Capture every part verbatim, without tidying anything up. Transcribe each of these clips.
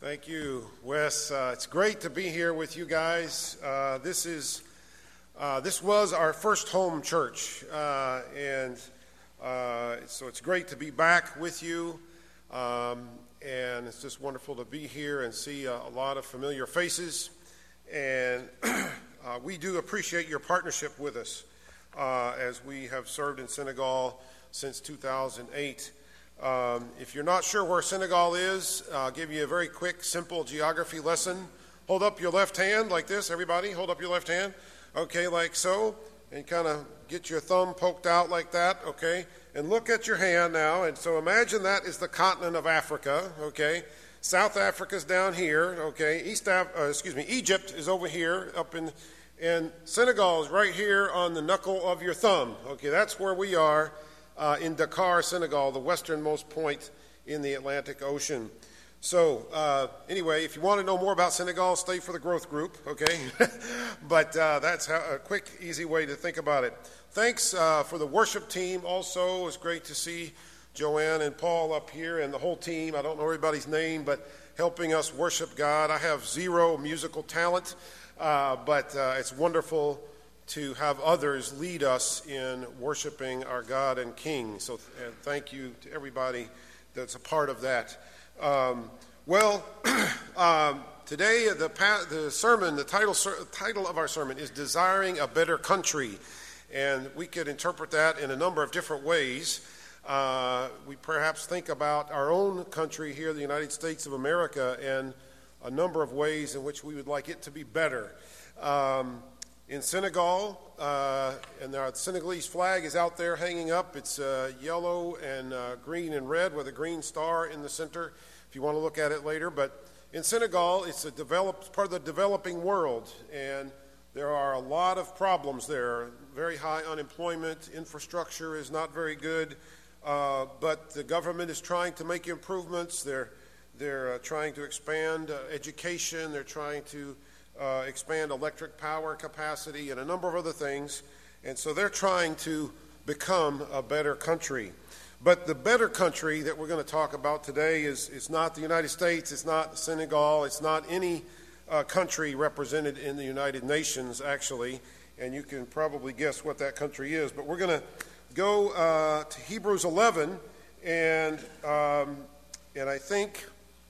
Thank you, Wes. Uh, it's great to be here with you guys. Uh, this is uh, this was our first home church, uh, and uh, so it's great to be back with you. Um, and it's just wonderful to be here and see a, a lot of familiar faces. And uh, we do appreciate your partnership with us uh, as we have served in Senegal since two thousand eight. Um, if you're not sure where Senegal is, I'll give you a very quick, simple geography lesson. Hold up your left hand like this, everybody. Hold up your left hand. Okay, like so. And kind of get your thumb poked out like that, okay? And look at your hand now. And so imagine that is the continent of Africa, okay? South Africa's down here, okay? East Af- uh, excuse me, Egypt is over here up in, and Senegal is right here on the knuckle of your thumb. Okay, that's where we are. Uh, in Dakar, Senegal, the westernmost point in the Atlantic Ocean. So uh, anyway, if you want to know more about Senegal, stay for the growth group, okay? but uh, that's how, a quick, easy way to think about it. Thanks uh, for the worship team also. It's great to see Joanne and Paul up here and the whole team. I don't know everybody's name, but helping us worship God. I have zero musical talent, uh, but uh, it's wonderful to have others lead us in worshiping our God and King. So and thank you to everybody that's a part of that. Um, well, um, today the, the sermon, the title, title of our sermon is Desiring a Better Country. And we could interpret that in a number of different ways. Uh, we perhaps think about our own country here, the United States of America, and a number of ways in which we would like it to be better. Um, In Senegal, uh, and the Senegalese flag is out there hanging up. It's uh, yellow and uh, green and red with a green star in the center, if you want to look at it later. But in Senegal, it's a developed, part of the developing world, and there are a lot of problems there. Very high unemployment, infrastructure is not very good, uh, but the government is trying to make improvements. They're, they're uh, trying to expand uh, education. They're trying to Uh, expand electric power capacity and a number of other things. And so they're trying to become a better country. But the better country that we're going to talk about today is, is not the United States, it's not Senegal, it's not any uh, country represented in the United Nations, actually. And you can probably guess what that country is. But we're going to go uh, to Hebrews eleven, and um, and I think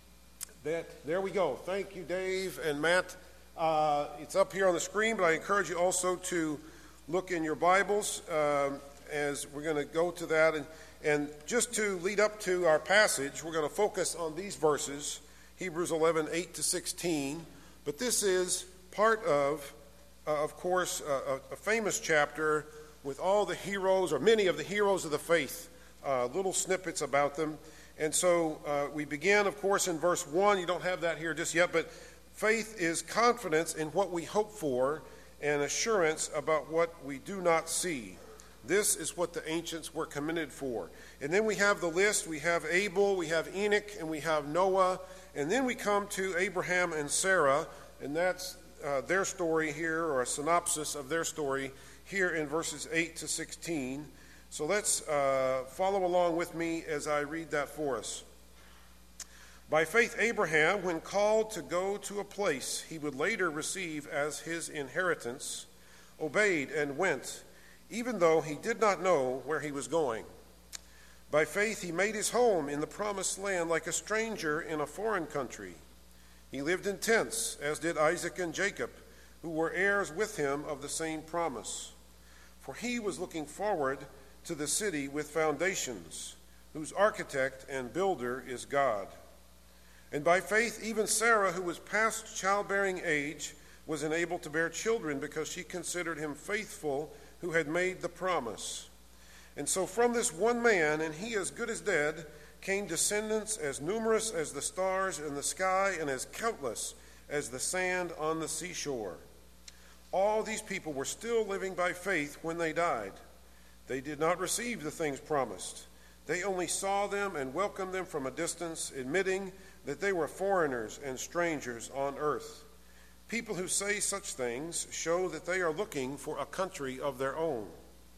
that, there we go. Thank you, Dave and Matt. Uh, it's up here on the screen, but I encourage you also to look in your Bibles um, as we're going to go to that. And, and just to lead up to our passage, we're going to focus on these verses, Hebrews eleven, eight to sixteen. But this is part of, uh, of course, uh, a, a famous chapter with all the heroes, or many of the heroes of the faith, uh, little snippets about them. And so uh, we begin, of course, in verse one. You don't have that here just yet, but faith is confidence in what we hope for and assurance about what we do not see. This is what the ancients were commended for. And then we have the list. We have Abel, we have Enoch, and we have Noah. And then we come to Abraham and Sarah, and that's uh, their story here, or a synopsis of their story here in verses eight to sixteen. So let's uh, follow along with me as I read that for us. By faith, Abraham, when called to go to a place he would later receive as his inheritance, obeyed and went, even though he did not know where he was going. By faith, he made his home in the promised land like a stranger in a foreign country. He lived in tents, as did Isaac and Jacob, who were heirs with him of the same promise. For he was looking forward to the city with foundations, whose architect and builder is God. And by faith, even Sarah, who was past childbearing age, was enabled to bear children because she considered him faithful who had made the promise. And so from this one man, and he as good as dead, came descendants as numerous as the stars in the sky and as countless as the sand on the seashore. All these people were still living by faith when they died. They did not receive the things promised. They only saw them and welcomed them from a distance, admitting that they were foreigners and strangers on earth. People who say such things show that they are looking for a country of their own.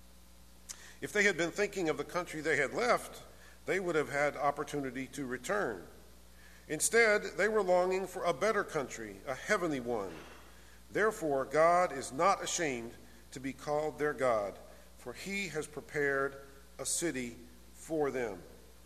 If they had been thinking of the country they had left, they would have had opportunity to return. Instead, they were longing for a better country, a heavenly one. Therefore, God is not ashamed to be called their God, for he has prepared a city for them.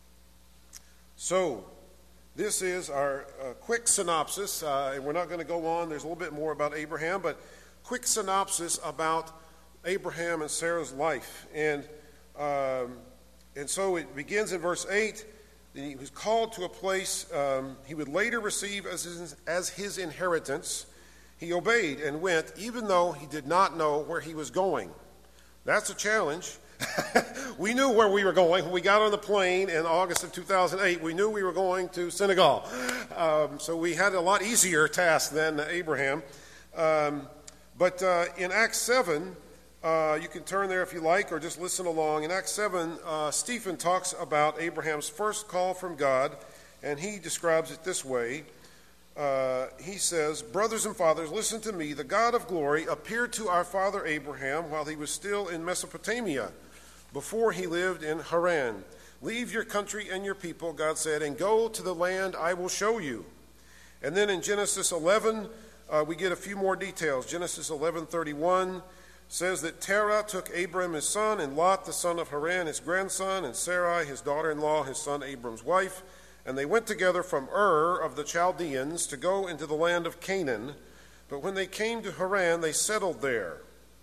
So, this is our uh, quick synopsis, uh, and we're not going to go on. There's a little bit more about Abraham, but quick synopsis about Abraham and Sarah's life. And um, and so it begins in verse eight. He was called to a place um, he would later receive as his, as his inheritance. He obeyed and went, even though he did not know where he was going. That's a challenge. We knew where we were going. When we got on the plane in August of two thousand eight, we knew we were going to Senegal. Um, so we had a lot easier task than Abraham. Um, but uh, in Acts seven, uh, you can turn there if you like, or just listen along. In Acts seven, uh, Stephen talks about Abraham's first call from God, and he describes it this way. Uh, he says, "Brothers and fathers, listen to me. The God of glory appeared to our father Abraham while he was still in Mesopotamia, before he lived in Haran. Leave your country and your people," God said, "and go to the land I will show you." And then in Genesis eleven, uh, we get a few more details. Genesis eleven thirty-one says that Terah took Abram his son, and Lot the son of Haran his grandson, and Sarai his daughter-in-law, his son Abram's wife. And they went together from Ur of the Chaldeans to go into the land of Canaan. But when they came to Haran, they settled there.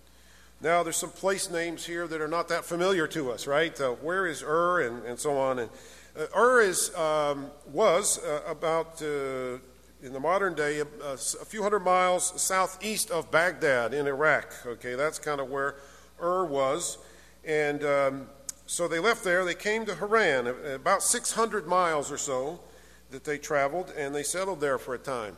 Now, there's some place names here that are not that familiar to us, right? Uh, where is Ur, and, and so on. And uh, Ur is um, was uh, about, uh, in the modern day, a, a few hundred miles southeast of Baghdad in Iraq. Okay, that's kind of where Ur was. And um, so they left there. They came to Haran, about six hundred miles or so that they traveled, and they settled there for a time.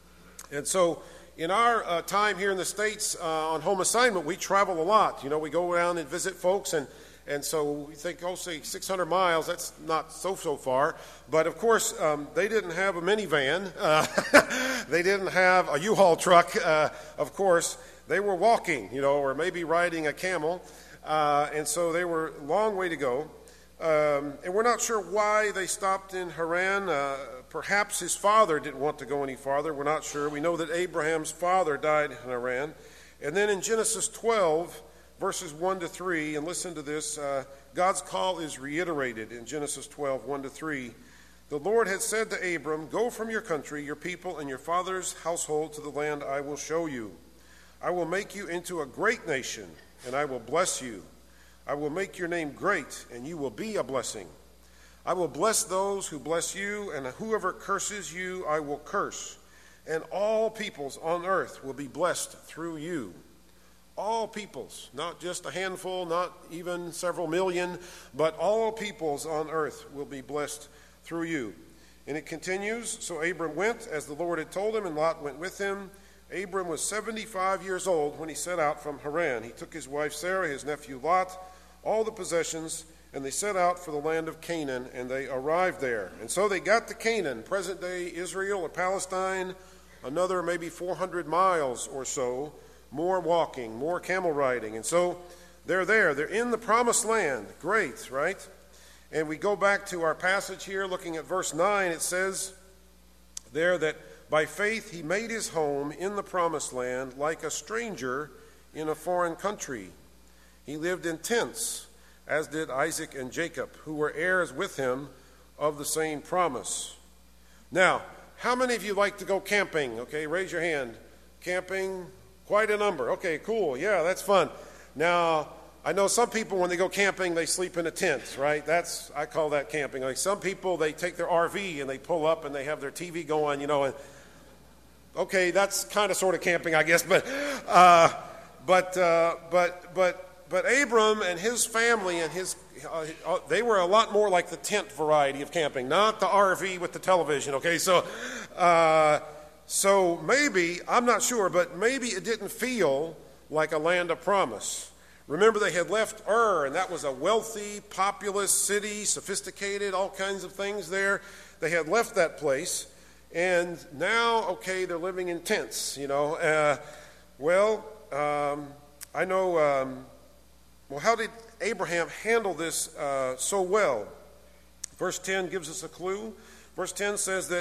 And so in our uh, time here in the States uh, on home assignment, we travel a lot. You know, we go around and visit folks, and, and so we think, oh, say six hundred miles, that's not so, so far. But, of course, um, they didn't have a minivan. Uh, they didn't have a U-Haul truck, uh, of course. They were walking, you know, or maybe riding a camel. Uh, and so they were a long way to go. Um, and we're not sure why they stopped in Haran. Uh, perhaps his father didn't want to go any farther. We're not sure. We know that Abraham's father died in Haran. And then in Genesis twelve, verses one to three, and listen to this, uh, God's call is reiterated in Genesis twelve, one to three. "The Lord had said to Abram, 'Go from your country, your people, and your father's household to the land I will show you. I will make you into a great nation, and I will bless you. I will make your name great, and you will be a blessing. I will bless those who bless you, and whoever curses you I will curse. And all peoples on earth will be blessed through you.'" All peoples, not just a handful, not even several million, but all peoples on earth will be blessed through you. And it continues, "So Abram went as the Lord had told him, and Lot went with him. Abram was seventy-five years old when he set out from Haran. He took his wife Sarah, his nephew Lot, all the possessions, and they set out for the land of Canaan, and they arrived there." And so they got to Canaan, present-day Israel or Palestine, another maybe four hundred miles or so, more walking, more camel riding. And so they're there. They're in the promised land. Great, right? And we go back to our passage here, looking at verse nine. It says there that by faith he made his home in the promised land like a stranger in a foreign country. He lived in tents, as did Isaac and Jacob, who were heirs with him of the same promise. Now, how many of you like to go camping? Okay, raise your hand. Camping, quite a number. Okay, cool. Yeah, that's fun. Now, I know some people, when they go camping, they sleep in a tent, right? That's, I call that camping. Like some people, they take their R V and they pull up and they have their T V going, you know, and okay, that's kind of sort of camping, I guess. But, uh, but, uh, but, but, but Abram and his family and his, uh, they were a lot more like the tent variety of camping, not the R V with the television. Okay, so, uh, so maybe, I'm not sure, but maybe it didn't feel like a land of promise. Remember, they had left Ur, and that was a wealthy, populous city, sophisticated, all kinds of things there. They had left that place, and now, okay, they're living in tents, you know. Uh, well, um, I know, um, well, how did Abraham handle this uh, so well? Verse ten gives us a clue. Verse ten says that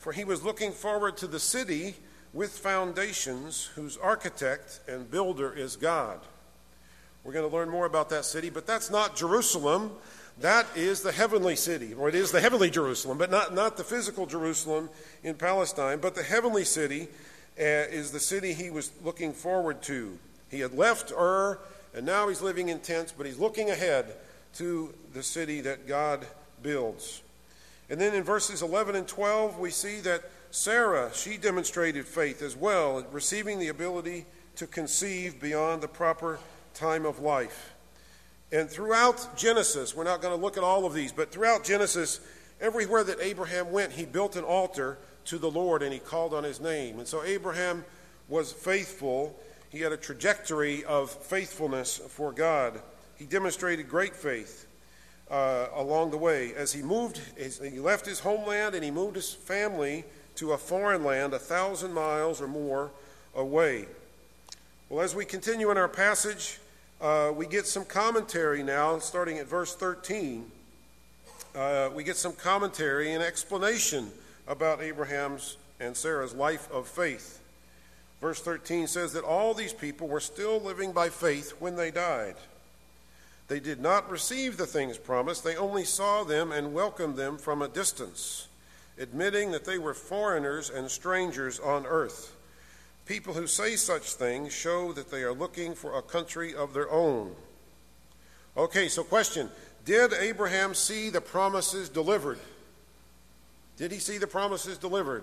for he was looking forward to the city with foundations, whose architect and builder is God. We're going to learn more about that city, but that's not Jerusalem. That is the heavenly city, or it is the heavenly Jerusalem, but not, not the physical Jerusalem in Palestine, but the heavenly city uh, is the city he was looking forward to. He had left Ur, and now he's living in tents, but he's looking ahead to the city that God builds. And then in verses eleven and twelve, we see that Sarah, she demonstrated faith as well, receiving the ability to conceive beyond the proper time of life. And throughout Genesis, we're not going to look at all of these, but throughout Genesis, everywhere that Abraham went, he built an altar to the Lord and he called on his name. And so Abraham was faithful. He had a trajectory of faithfulness for God. He demonstrated great faith uh, along the way. As he moved, as he left his homeland and he moved his family to a foreign land a thousand miles or more away. Well, as we continue in our passage, Uh, we get some commentary now, starting at verse thirteen. Uh, we get some commentary and explanation about Abraham's and Sarah's life of faith. Verse thirteen says that all these people were still living by faith when they died. They did not receive the things promised. They only saw them and welcomed them from a distance, admitting that they were foreigners and strangers on earth. People who say such things show that they are looking for a country of their own. Okay, so question. Did Abraham see the promises delivered? Did he see the promises delivered?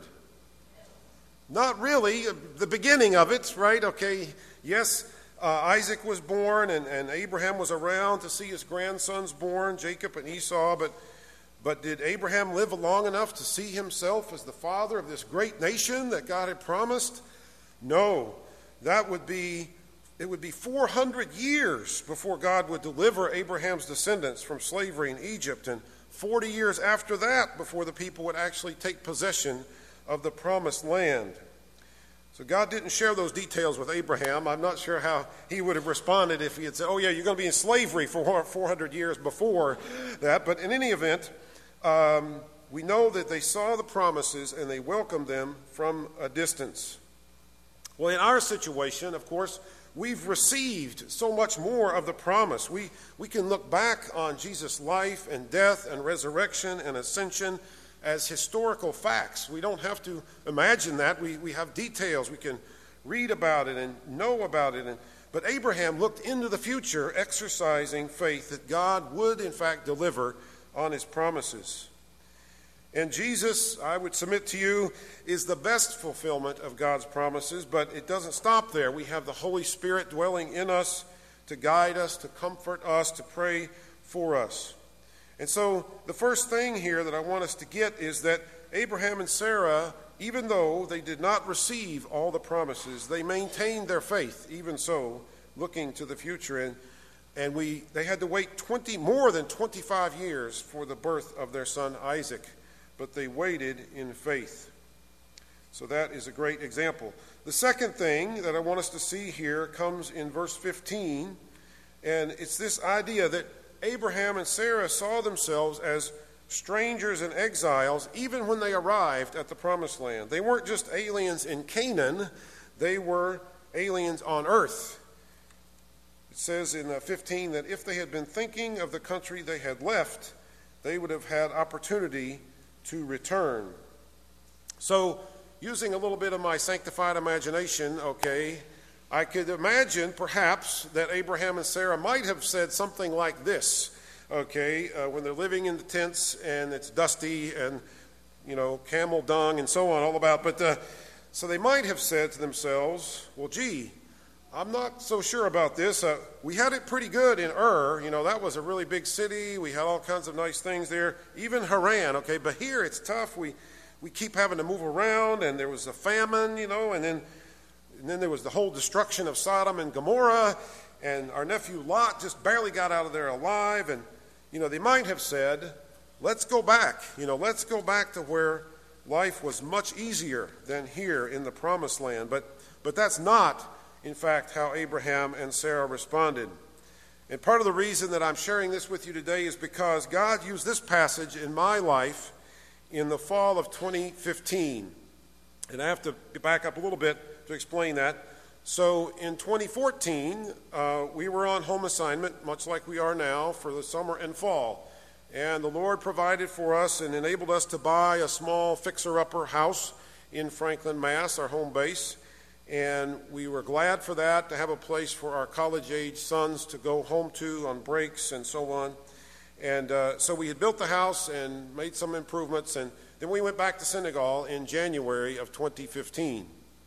Not really. The beginning of it, right? Okay, yes, uh, Isaac was born and, and Abraham was around to see his grandsons born, Jacob and Esau, but, but did Abraham live long enough to see himself as the father of this great nation that God had promised? No, that would be, it would be four hundred years before God would deliver Abraham's descendants from slavery in Egypt, and forty years after that before the people would actually take possession of the promised land. So God didn't share those details with Abraham. I'm not sure how he would have responded if he had said, oh yeah, you're going to be in slavery for four hundred years before that. But in any event, um, we know that they saw the promises and they welcomed them from a distance. Well, in our situation, of course, we've received so much more of the promise. We, we can look back on Jesus' life and death and resurrection and ascension as historical facts. We don't have to imagine that. We, we have details. We can read about it and know about it. And, but Abraham looked into the future, exercising faith that God would, in fact, deliver on his promises. And Jesus, I would submit to you, is the best fulfillment of God's promises, but it doesn't stop there. We have the Holy Spirit dwelling in us to guide us, to comfort us, to pray for us. And so the first thing here that I want us to get is that Abraham and Sarah, even though they did not receive all the promises, they maintained their faith, even so, looking to the future. And and we they had to wait twenty more than twenty-five years for the birth of their son Isaac. But they waited in faith. So that is a great example. The second thing that I want us to see here comes in verse fifteen, and it's this idea that Abraham and Sarah saw themselves as strangers and exiles even when they arrived at the promised land. They weren't just aliens in Canaan, they were aliens on earth. It says in fifteen that if they had been thinking of the country they had left, they would have had opportunity to return. So, using a little bit of my sanctified imagination, okay, I could imagine perhaps that Abraham and Sarah might have said something like this, okay, uh, when they're living in the tents and it's dusty and, you know, camel dung and so on, all about. But uh, so they might have said to themselves, well, gee, I'm not so sure about this. Uh, we had it pretty good in Ur. You know, that was a really big city. We had all kinds of nice things there. Even Haran, okay, but here it's tough. We we keep having to move around, and there was a famine, you know, and then and then there was the whole destruction of Sodom and Gomorrah, and our nephew Lot just barely got out of there alive. And, you know, they might have said, let's go back. You know, let's go back to where life was much easier than here in the promised land. But but that's not, in fact, how Abraham and Sarah responded. And part of the reason that I'm sharing this with you today is because God used this passage in my life in the fall of twenty fifteen. And I have to back up a little bit to explain that. So in twenty fourteen, uh, we were on home assignment, much like we are now, for the summer and fall. And the Lord provided for us and enabled us to buy a small fixer-upper house in Franklin, Mass., our home base. And we were glad for that, to have a place for our college-age sons to go home to on breaks and so on. And uh, so we had built the house and made some improvements, and then we went back to Senegal in January of twenty fifteen.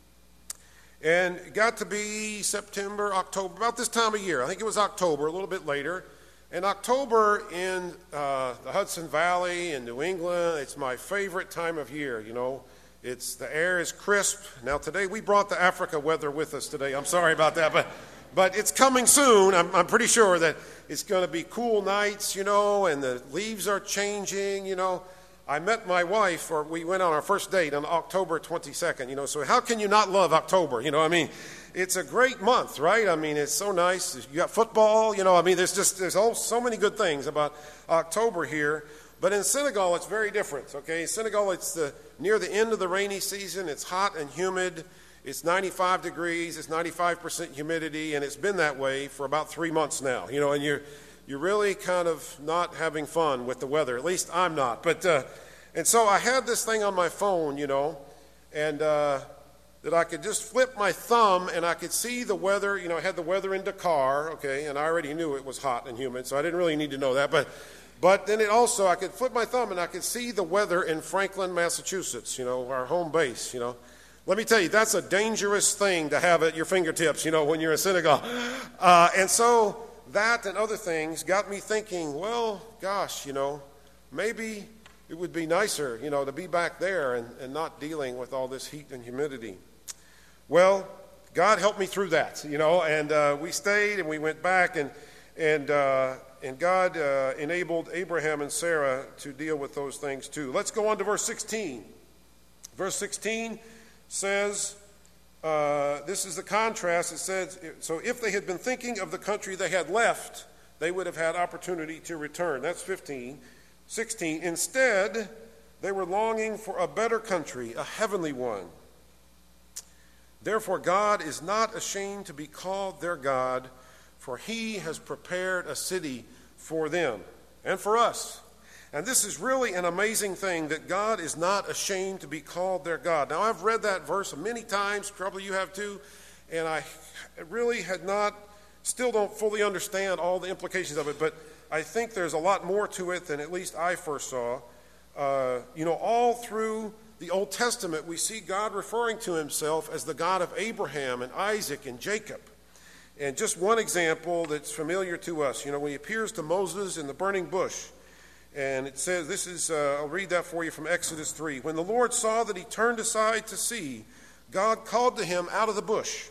And it got to be September, October, about this time of year. I think it was October, a little bit later. And October in uh, the Hudson Valley in New England, it's my favorite time of year, you know. It's, the air is crisp. Now today, we brought the Africa weather with us today. I'm sorry about that, but but it's coming soon. I'm, I'm pretty sure that it's going to be cool nights, you know, and the leaves are changing, you know. I met my wife, or we went on our first date on October twenty-second, you know, so how can you not love October, you know, I mean, it's a great month, right? I mean, it's so nice. You got football, you know, I mean, there's just, there's all, so many good things about October here. But in Senegal, it's very different, okay? In Senegal, it's the, near the end of the rainy season. It's hot and humid. It's ninety-five degrees. It's ninety-five percent humidity, and it's been that way for about three months now, you know, and you're, you're really kind of not having fun with the weather. At least I'm not. But, uh, and so I had this thing on my phone, you know, and uh, that I could just flip my thumb and I could see the weather. You know, I had the weather in Dakar, okay, and I already knew it was hot and humid, so I didn't really need to know that. But But then it also, I could flip my thumb and I could see the weather in Franklin, Massachusetts, you know, our home base, you know. Let me tell you, that's a dangerous thing to have at your fingertips, you know, when you're in Senegal. Uh, and so that and other things got me thinking, well, gosh, you know, maybe it would be nicer, you know, to be back there and, and not dealing with all this heat and humidity. Well, God helped me through that, you know, and uh, we stayed and we went back and, and, uh, And God uh, enabled Abraham and Sarah to deal with those things too. Let's go on to verse sixteen. Verse sixteen says, uh, this is the contrast. It says, so if they had been thinking of the country they had left, they would have had opportunity to return. That's fifteen. sixteen. Instead, they were longing for a better country, a heavenly one. Therefore, God is not ashamed to be called their God, for he has prepared a city for them and for us. And this is really an amazing thing, that God is not ashamed to be called their God. Now, I've read that verse many times, probably you have too, and I really had not, still don't fully understand all the implications of it, but I think there's a lot more to it than at least I first saw. Uh, you know, all through the Old Testament, we see God referring to himself as the God of Abraham and Isaac and Jacob. And just one example that's familiar to us, you know, when he appears to Moses in the burning bush, and it says, this is, uh, I'll read that for you from Exodus three. When the Lord saw that he turned aside to see, God called to him out of the bush,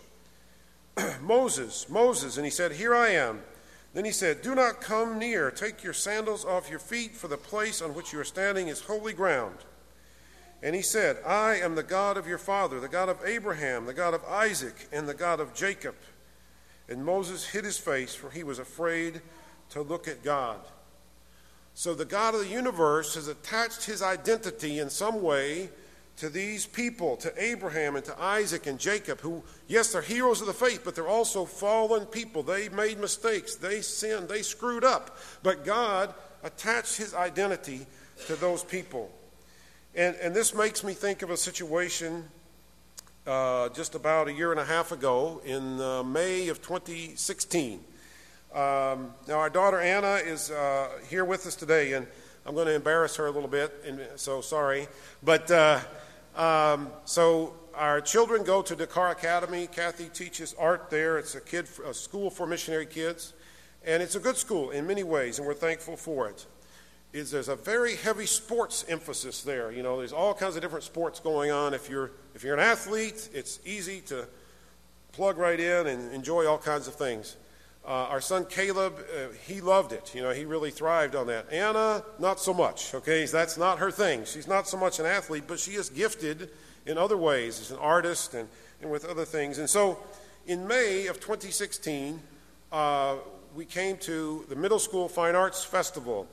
Moses, Moses, and he said, here I am. Then he said, do not come near, take your sandals off your feet, for the place on which you are standing is holy ground. And he said, I am the God of your father, the God of Abraham, the God of Isaac, and the God of Jacob. And Moses hid his face, for he was afraid to look at God. So the God of the universe has attached his identity in some way to these people, to Abraham and to Isaac and Jacob, who, yes, they're heroes of the faith, but they're also fallen people. They made mistakes. They sinned. They screwed up. But God attached his identity to those people. And, and this makes me think of a situation Uh, just about a year and a half ago in uh, May of twenty sixteen. Um, now, our daughter Anna is uh, here with us today, and I'm going to embarrass her a little bit, and so sorry. But uh, um, so our children go to Dakar Academy. Kathy teaches art there. It's a kid, a school for missionary kids, and it's a good school in many ways, and we're thankful for it. Is there's a very heavy sports emphasis there. You know, there's all kinds of different sports going on. If you're if you're an athlete, it's easy to plug right in and enjoy all kinds of things. Uh, our son Caleb, uh, he loved it. You know, he really thrived on that. Anna, not so much. Okay, that's not her thing. She's not so much an athlete, but she is gifted in other ways as an artist and, and with other things. And so, in May of twenty sixteen, uh, we came to the Middle School Fine Arts Festival.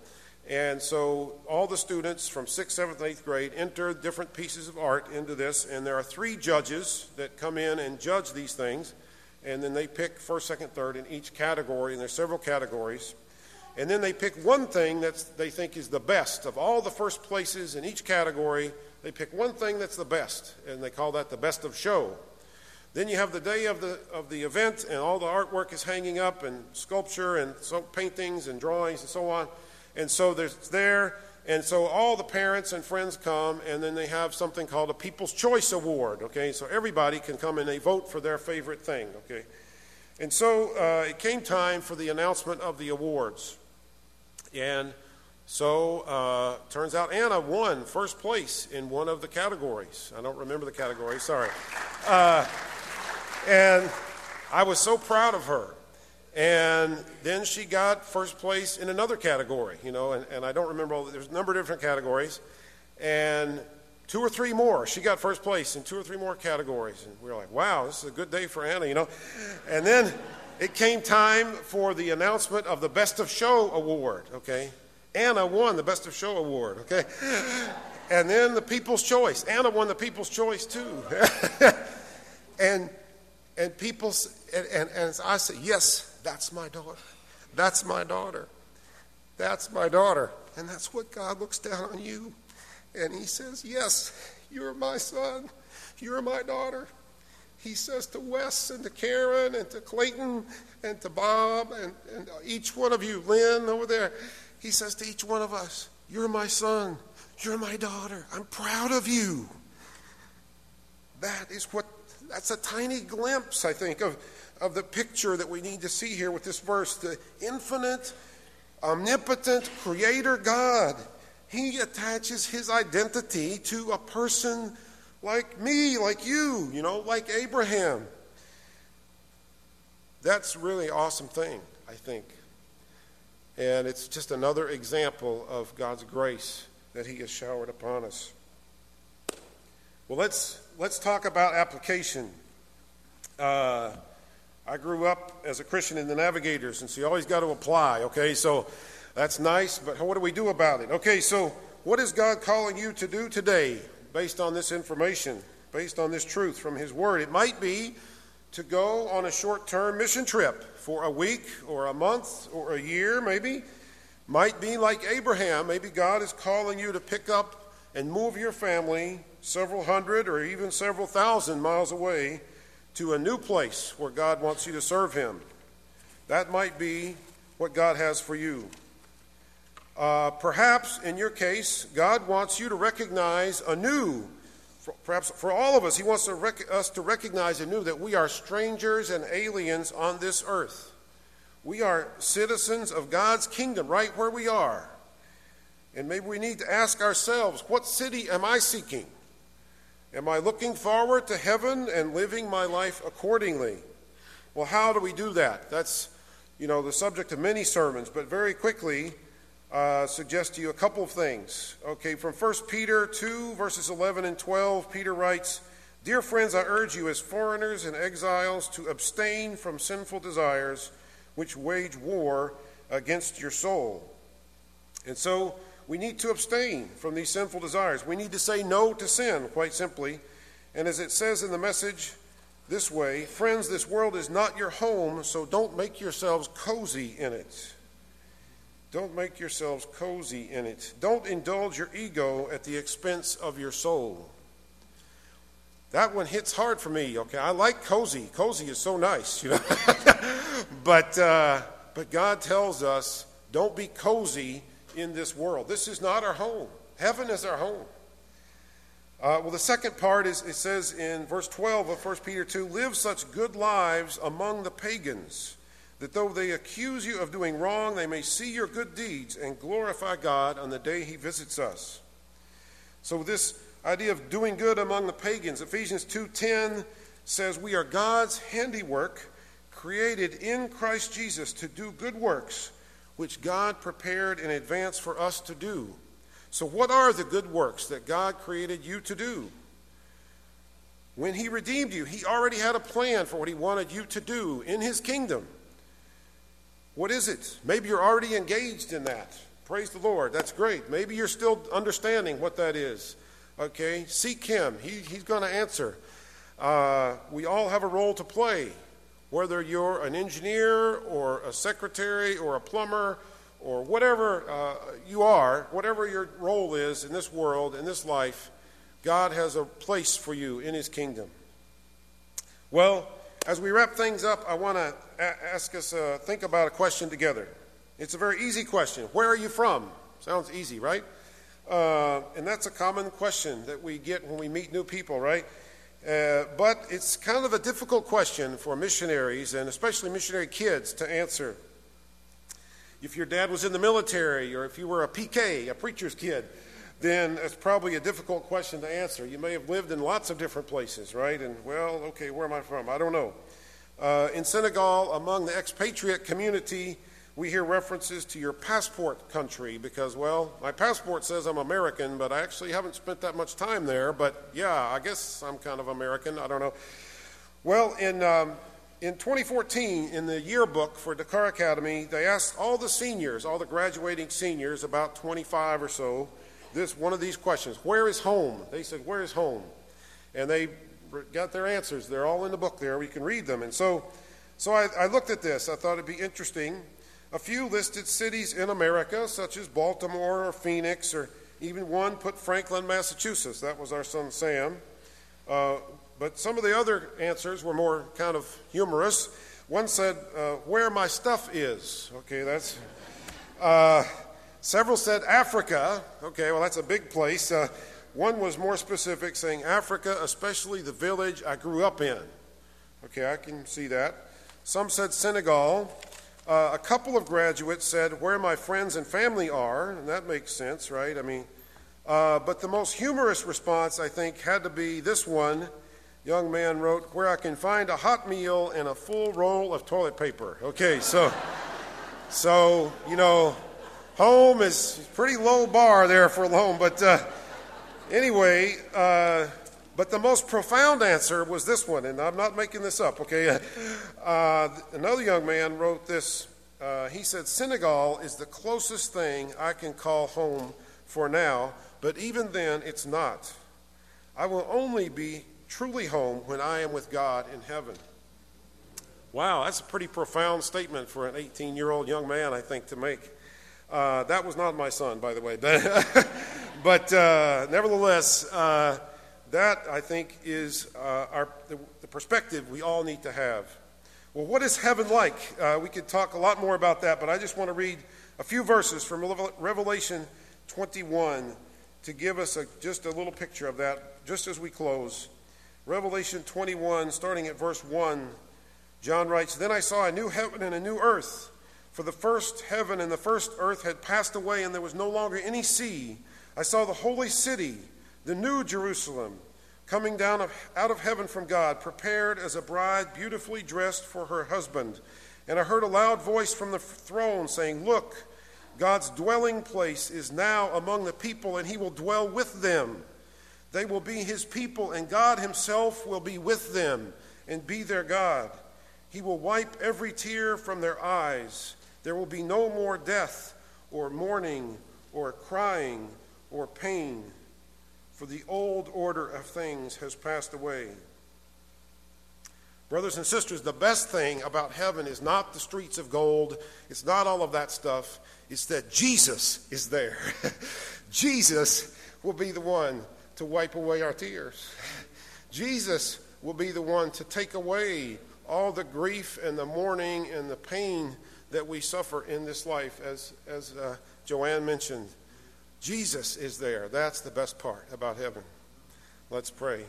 And so all the students from sixth, seventh, and eighth grade enter different pieces of art into this, and there are three judges that come in and judge these things, and then they pick first, second, third in each category, and there's several categories. And then they pick one thing that they think is the best. Of all the first places in each category, they pick one thing that's the best, and they call that the best of show. Then you have the day of the of the event, and all the artwork is hanging up, and sculpture, and so paintings, and drawings, and so on. And so there's there, and so all the parents and friends come, and then they have something called a People's Choice Award, okay? So everybody can come and they vote for their favorite thing, okay? And so uh, it came time for the announcement of the awards. And so uh, turns out Anna won first place in one of the categories. I don't remember the category, sorry. Uh, and I was so proud of her. And then she got first place in another category, you know, and, and I don't remember all, there's a number of different categories, and two or three more. She got first place in two or three more categories, and we were like, wow, this is a good day for Anna, you know. And then it came time for the announcement of the Best of Show Award, okay. Anna won the Best of Show Award, okay. And then the People's Choice. Anna won the People's Choice, too. and and people, and, and, and I said, yes, that's my daughter. That's my daughter. That's my daughter. And that's what God looks down on you. And he says, yes, you're my son. You're my daughter. He says to Wes and to Karen and to Clayton and to Bob and, and each one of you, Lynn over there, he says to each one of us, you're my son. You're my daughter. I'm proud of you. That is what, that's a tiny glimpse, I think, of of the picture that we need to see here with this verse. The infinite, omnipotent creator God, he attaches his identity to a person like me, like you, you know, like Abraham. That's a really awesome thing, I think. And it's just another example of God's grace that he has showered upon us. Well, let's let's talk about application. Uh, I grew up as a Christian in the Navigators, and so you always got to apply, okay? So that's nice, but what do we do about it? Okay, so what is God calling you to do today based on this information, based on this truth from his word? It might be to go on a short-term mission trip for a week or a month or a year, maybe. Might be like Abraham. Maybe God is calling you to pick up and move your family several hundred or even several thousand miles away to a new place where God wants you to serve him. That might be what God has for you. Uh, perhaps, in your case, God wants you to recognize anew, for, perhaps for all of us, he wants to rec- us to recognize anew that we are strangers and aliens on this earth. We are citizens of God's kingdom right where we are. And maybe we need to ask ourselves, what city am I seeking? Am I looking forward to heaven and living my life accordingly? Well, how do we do that? That's, you know, the subject of many sermons, but very quickly uh, suggest to you a couple of things. Okay, from First Peter two, verses eleven and twelve, Peter writes, "Dear friends, I urge you as foreigners and exiles to abstain from sinful desires which wage war against your soul." And so we need to abstain from these sinful desires. We need to say no to sin, quite simply. And as it says in the message this way, friends, this world is not your home, so don't make yourselves cozy in it. Don't make yourselves cozy in it. Don't indulge your ego at the expense of your soul. That one hits hard for me, okay? I like cozy. Cozy is so nice, you know. but, uh, but God tells us, don't be cozy in this world. This is not our home. Heaven is our home. Uh, well, the second part is, it says in verse twelve of First Peter two, live such good lives among the pagans, that though they accuse you of doing wrong, they may see your good deeds and glorify God on the day he visits us. So this idea of doing good among the pagans, Ephesians two ten says we are God's handiwork, created in Christ Jesus to do good works, which God prepared in advance for us to do. So what are the good works that God created you to do? When he redeemed you, he already had a plan for what he wanted you to do in his kingdom. What is it? Maybe you're already engaged in that. praise the Lord. That's great. Maybe you're still understanding what that is. Okay, seek him. He, he's going to answer. Uh, we all have a role to play, whether you're an engineer or a secretary or a plumber or whatever uh, you are, whatever your role is in this world, in this life, God has a place for you in his kingdom. Well, as we wrap things up, I want to a- ask us uh, think about a question together. It's a very easy question. Where are you from? Sounds easy, right? Uh, and that's a common question that we get when we meet new people, right? Uh, but it's kind of a difficult question for missionaries, and especially missionary kids, to answer. If your dad was in the military, or if you were a P K, a preacher's kid, then it's probably a difficult question to answer. You may have lived in lots of different places, right? And, well, okay, where am I from? I don't know. Uh, in Senegal, among the expatriate community, we hear references to your passport country because, well, my passport says I'm American, but I actually haven't spent that much time there. But, yeah, I guess I'm kind of American. I don't know. Well, in um, in twenty fourteen, in the yearbook for Dakar Academy, they asked all the seniors, all the graduating seniors, about twenty-five or so, this one of these questions. Where is home? They said, where is home? And they got their answers. They're all in the book there. We can read them. And so, so I, I looked at this. I thought it'd be interesting. A few listed cities in America, such as Baltimore or Phoenix, or even one put Franklin, Massachusetts. That was our son Sam. Uh, but some of the other answers were more kind of humorous. One said, uh, where my stuff is. Okay, that's... Uh, several said Africa. Okay, well, that's a big place. Uh, one was more specific, saying Africa, especially the village I grew up in. Okay, I can see that. Some said Senegal. Uh, a couple of graduates said where my friends and family are, and that makes sense, right? I mean, uh, but the most humorous response, I think, had to be this one. Young man wrote, where I can find a hot meal and a full roll of toilet paper. Okay, so, so you know, home is a pretty low bar there for home, but uh, anyway, uh, but the most profound answer was this one, and I'm not making this up, okay? Uh, another young man wrote this. Uh, he said, Senegal is the closest thing I can call home for now, but even then it's not. I will only be truly home when I am with God in heaven. Wow, that's a pretty profound statement for an eighteen-year-old young man, I think, to make. Uh, that was not my son, by the way. But, but uh, nevertheless, uh, that, I think, is uh, our, the, the perspective we all need to have. Well, what is heaven like? Uh, we could talk a lot more about that, but I just want to read a few verses from Revelation twenty-one to give us a, just a little picture of that, just as we close. Revelation twenty-one, starting at verse one, John writes, Then I saw a new heaven and a new earth, for the first heaven and the first earth had passed away, and there was no longer any sea. I saw the holy city, the new Jerusalem, coming down of, out of heaven from God, prepared as a bride beautifully dressed for her husband. And I heard a loud voice from the throne saying, Look, God's dwelling place is now among the people, and he will dwell with them. They will be his people, and God himself will be with them and be their God. He will wipe every tear from their eyes. There will be no more death or mourning or crying or pain, for the old order of things has passed away. Brothers and sisters, the best thing about heaven is not the streets of gold. It's not all of that stuff. It's that Jesus is there. Jesus will be the one to wipe away our tears. Jesus will be the one to take away all the grief and the mourning and the pain that we suffer in this life, as, as uh, Joanne mentioned. Jesus is there. That's the best part about heaven. Let's pray.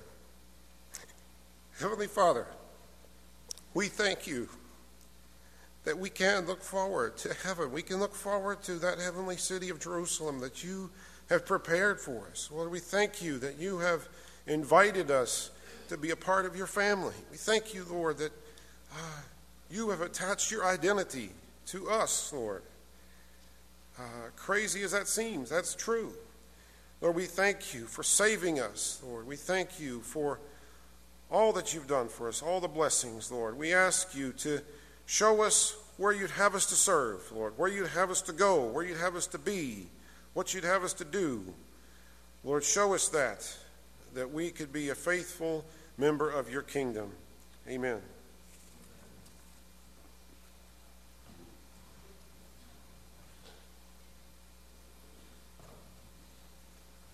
Heavenly Father, we thank you that we can look forward to heaven. We can look forward to that heavenly city of Jerusalem that you have prepared for us. Lord, we thank you that you have invited us to be a part of your family. We thank you, Lord, that uh, you have attached your identity to us, Lord. Uh, crazy as that seems, that's true. Lord, we thank you for saving us, Lord. We thank you for all that you've done for us, all the blessings, Lord. We ask you to Show us where you'd have us to serve, Lord, where you'd have us to go, where you'd have us to be, what you'd have us to do. Lord, show us that, that we could be a faithful member of your kingdom. Amen.